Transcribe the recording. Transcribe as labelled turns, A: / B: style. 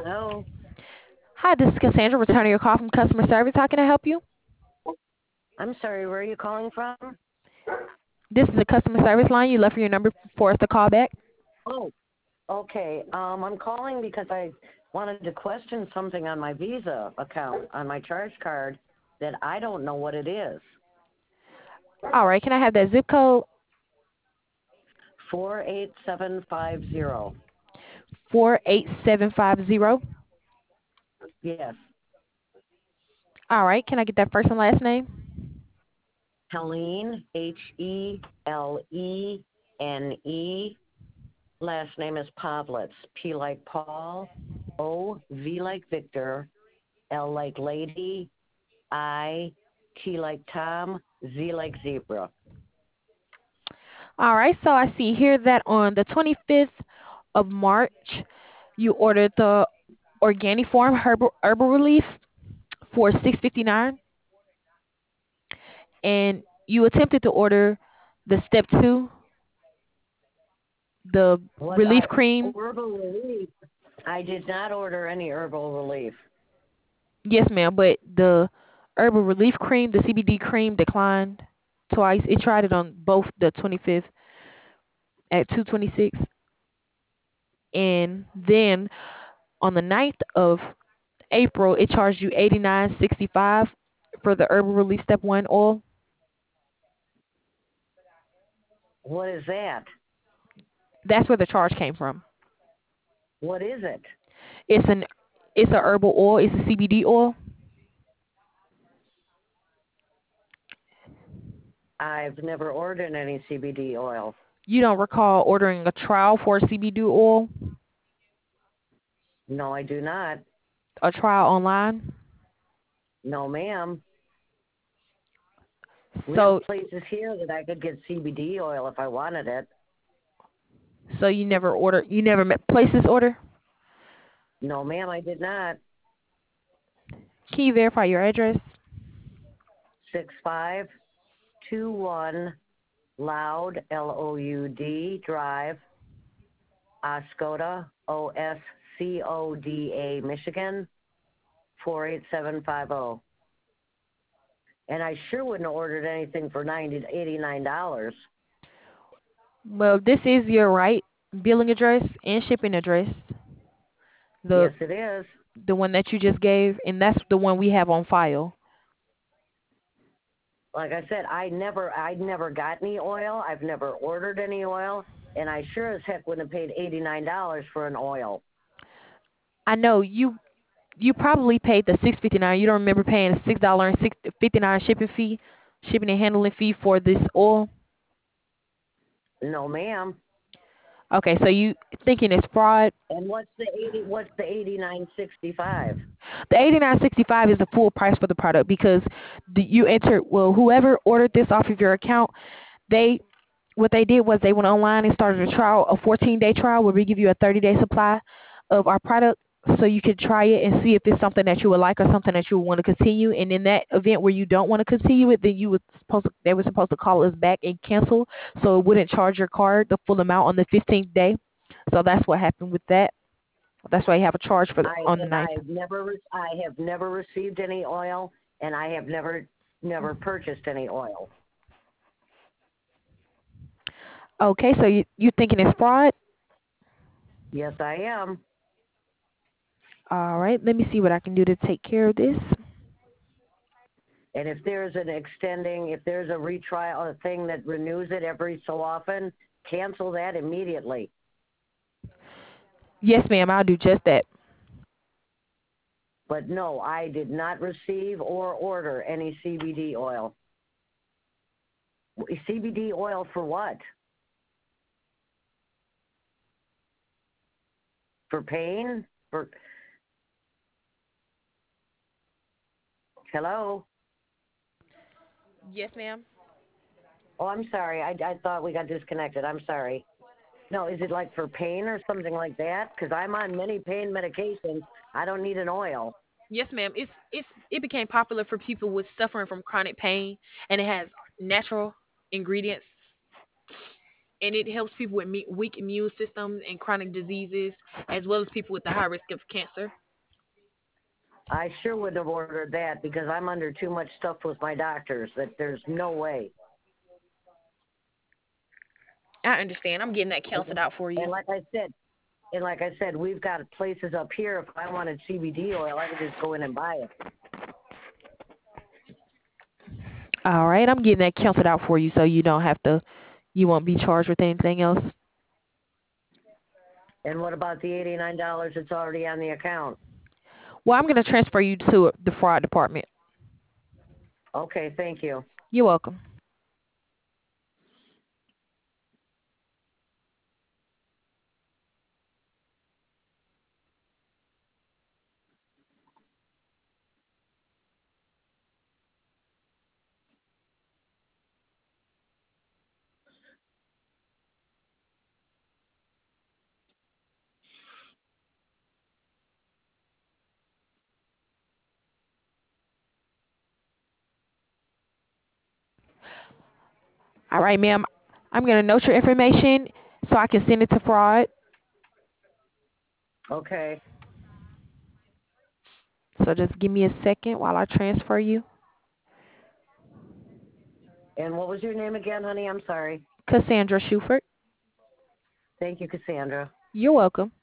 A: Hello.
B: Hi, this is Cassandra returning your call from customer service. How can I help you?
A: I'm sorry, where are you calling from?
B: This is a customer service line. You left your number for us to call back.
A: Oh, okay. I'm calling because I wanted to question something on my Visa account, on my charge card, that I don't know what it is.
B: All right, can I have that zip code?
A: 48750.
B: 48750.
A: Yes.
B: All right, can I get that first and last name?
A: Helene, Helene. Last name is Pavlitz. P like Paul, O, V like Victor, L like Lady, I, T like Tom, Z like Zebra.
B: All right, so I see here that on the 25th of March, you ordered the organic form herbal relief for 659, and you attempted to order the step 2, the
A: What
B: relief
A: I
B: cream.
A: herbal relief? I did not order any herbal relief.
B: Yes, ma'am, but the herbal relief cream, the CBD cream declined twice. It tried it on both the 25th at 226, and then on the 9th of April it charged you 89.65 for the herbal relief step 1 oil.
A: What is that?
B: That's where the charge came from.
A: What is it?
B: It's an it's a herbal oil, it's a CBD oil.
A: I've never ordered any CBD oil.
B: You don't recall ordering a trial for a CBD oil,
A: No, I do not.
B: a trial online?
A: No, ma'am. We have
B: So
A: places here that I could get CBD oil if I wanted it.
B: so you never placed this order?
A: No, ma'am, I did not.
B: Can you verify your address?
A: 6521 Loud, Loud Drive, Oscoda, Oscoda, Michigan, 48750. And I sure wouldn't have ordered anything for $89.
B: Well, this is your right billing address and shipping address. The
A: Yes, it is.
B: the one that you just gave, and that's the one we have on file.
A: Like I said, I never got any oil. I've never ordered any oil, and I sure as heck wouldn't have paid $89 for an oil.
B: I know you probably paid the 659. You don't remember paying $6.59 shipping and handling fee for this oil.
A: No, ma'am.
B: Okay, so you thinking it's fraud.
A: And what's the 89.65?
B: The 89.65 is the full price for the product because you entered, well, whoever ordered this off of your account, they what they did was they went online and started a trial, a 14-day trial where we give you a 30-day supply of our product so you can try it and see if it's something that you would like or something that you would want to continue. And in that event where you don't want to continue it, then they were supposed to call us back and cancel, so it wouldn't charge your card the full amount on the 15th day. So that's what happened with that. That's why you have a charge for
A: I
B: on the
A: and
B: ninth.
A: I have never received any oil, and I have never purchased any oil.
B: Okay, so you thinking it's fraud?
A: Yes, I am.
B: All right, let me see what I can do to take care of this.
A: And if there's a retrial, a thing that renews it every so often, cancel that immediately.
B: Yes, ma'am, I'll do just that.
A: But no, I did not receive or order any CBD oil. CBD oil for what? For pain? For hello?
B: Yes, ma'am.
A: Oh, I'm sorry. I thought we got disconnected. I'm sorry. No, is it like for pain or something like that? Because I'm on many pain medications. I don't need an oil.
B: Yes, ma'am. It became popular for people with suffering from chronic pain, and it has natural ingredients and it helps people with weak immune systems and chronic diseases, as well as people with the high risk of cancer.
A: I sure would have ordered that because I'm under too much stuff with my doctors that there's no way.
B: I understand. I'm getting that canceled out for you.
A: And like I said, we've got places up here. If I wanted CBD oil, I could just go in and buy it.
B: All right, I'm getting that canceled out for you, so you won't be charged with anything else.
A: And what about the $89 that's already on the account?
B: Well, I'm going to transfer you to the fraud department.
A: Okay, thank you.
B: You're welcome. All right, ma'am. I'm going to note your information so I can send it to fraud.
A: Okay.
B: So just give me a second while I transfer you.
A: And what was your name again, honey? I'm sorry.
B: Cassandra Shuford.
A: Thank you, Cassandra.
B: You're welcome.